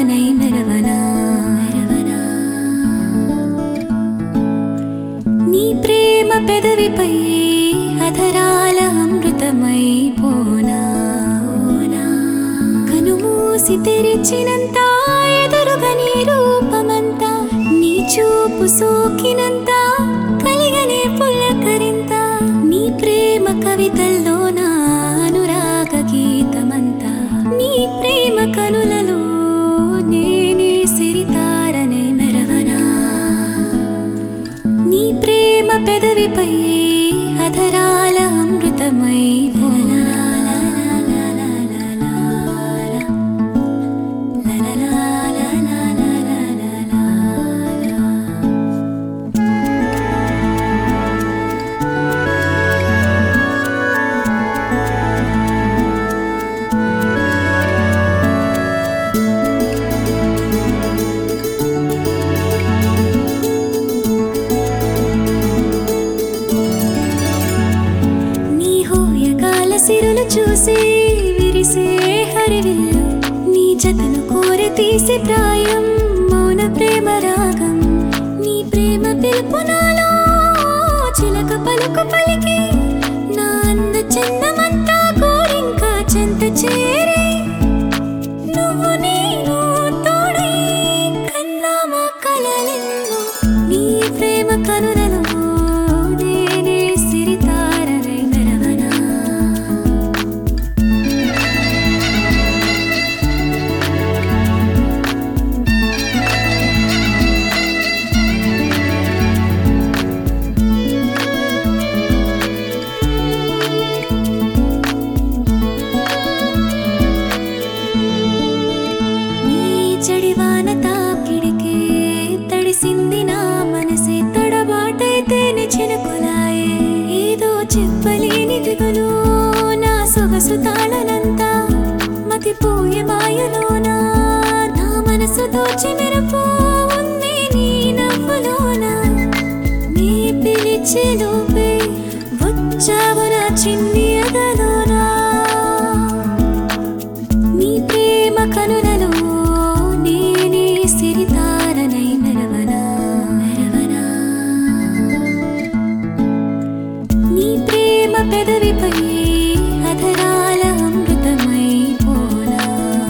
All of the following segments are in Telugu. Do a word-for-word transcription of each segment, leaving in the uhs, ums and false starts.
సిరితారనై మెరవనా నీ ప్రేమ పెదవిపై అధరాల అమృతమై పోనా కనుమూసి తెరిచినంత ఎదురుగా నీ రూపమంతా నీ చూపు సోకినంత కలిగనే పులకరింత నీ ప్రేమ కవితల్లో నా అనురాగ గీతమంతా నీ ప్రేమ కనులలో నేనే సిరితారనే మెరవనా నీ ప్రేమ పెదవిపై అధరాల అమృతమై పోనా సిరులు చూసి విరిసే హరివిల్లు నీ జతను కోరి తీసి ప్రాయం మౌన ప్రేమ రాగం నీ ప్రేమ పిలుపు నాలో చిలక పలుకు పలికి నా అంద చందమంతా కోరింకా చెంత చేరి నువ్వు నేను తోడై కన్నామా కలలెన్నో నీ ప్రేమ కనులలో నేనే సిరితారనై మెరవనా చెడివాన తాకిడికే తడిసింది నా మనసే తడబాటైతేనే చినుకులాయే ఏదో చెప్పలేని దిగులు నా సొగసు తాళనంతా మతిపోయే మాయలోనా నా మనసు దోచి మెరుపు ఉంది నీ నవ్వులోనా నీ పిలిచే లోపే వచ్చావు నా చిన్ని అగలోనా నీ ప్రేమ కనులలో సిరితారనై మెరవనా మెరవనా నీ ప్రేమ పెదవిపై అధరాల అమృతమై పోనా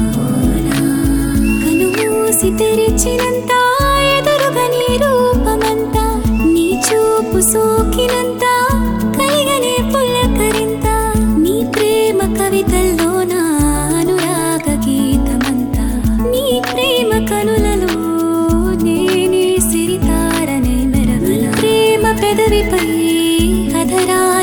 కనుమూసి తెరిచినంత ఎదురుగా నీ రూపమంతా నీ చూపు సోకినంత కలిగనే పులకరింత నీ ప్రేమ కవితల్లో నా అనురాగ గీతమంతా నీ ప్రేమ కనులలో నేనే సిరితారనై మెరవనా ప్రేమ పెదవిపై అధరా